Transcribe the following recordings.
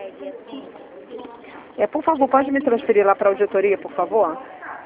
Por favor, pode me transferir lá para a auditoria, por favor?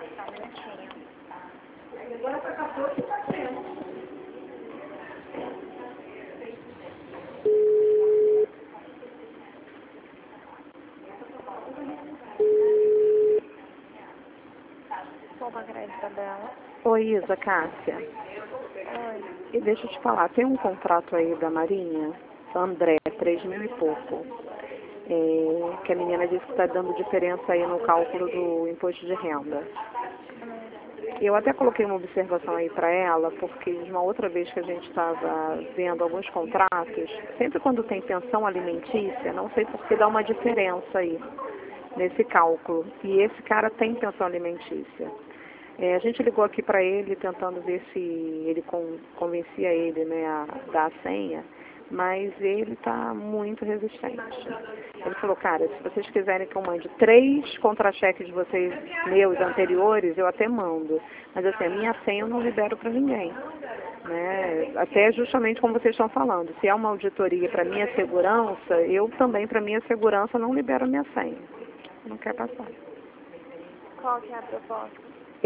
Toma crédito dela. Oi, Isa, Cássia. Oi. E deixa eu te falar, tem um contrato aí da Marinha, André, 3.000 e pouco, que a menina disse que está dando diferença aí no cálculo do imposto de renda. Eu até coloquei uma observação aí para ela, porque de uma outra vez que a gente estava vendo alguns contratos, sempre quando tem pensão alimentícia, não sei por que dá uma diferença aí nesse cálculo. E esse cara tem pensão alimentícia. A gente ligou aqui para ele tentando ver se ele convencia ele, né, a dar a senha, mas ele está muito resistente. Ele falou, cara, se vocês quiserem que eu mande 3 contra-cheques de vocês, meus anteriores, eu até mando. Mas assim, a minha senha eu não libero para ninguém. Né? Até justamente como vocês estão falando, se é uma auditoria para minha segurança, eu também para minha segurança não libero a minha senha. Não quer passar. Qual que é a proposta? É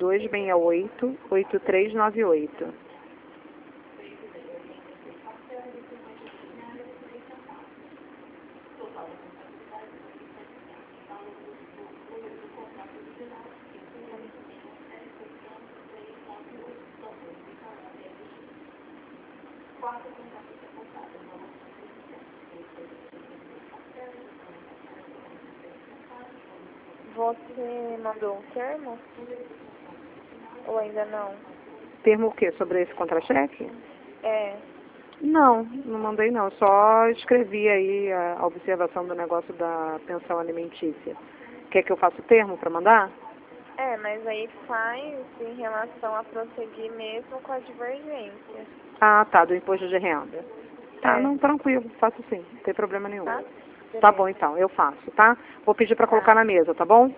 8268-8398. Você mandou um termo? Ou ainda não? Termo o quê? Sobre esse contra-cheque? É. Não, não mandei não. Só escrevi aí a observação do negócio da pensão alimentícia. Quer que eu faça o termo para mandar? É, mas aí faz em relação a prosseguir mesmo com a divergência. Ah, tá, do imposto de renda. Tá, É. não, tranquilo, faço sim, não tem problema nenhum. Tá? Tá bom então, eu faço, tá? Vou pedir para Tá. colocar na mesa, tá bom?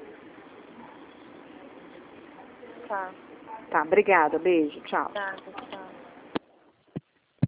Tá. Tá, obrigada, beijo, tchau. Tá, tchau.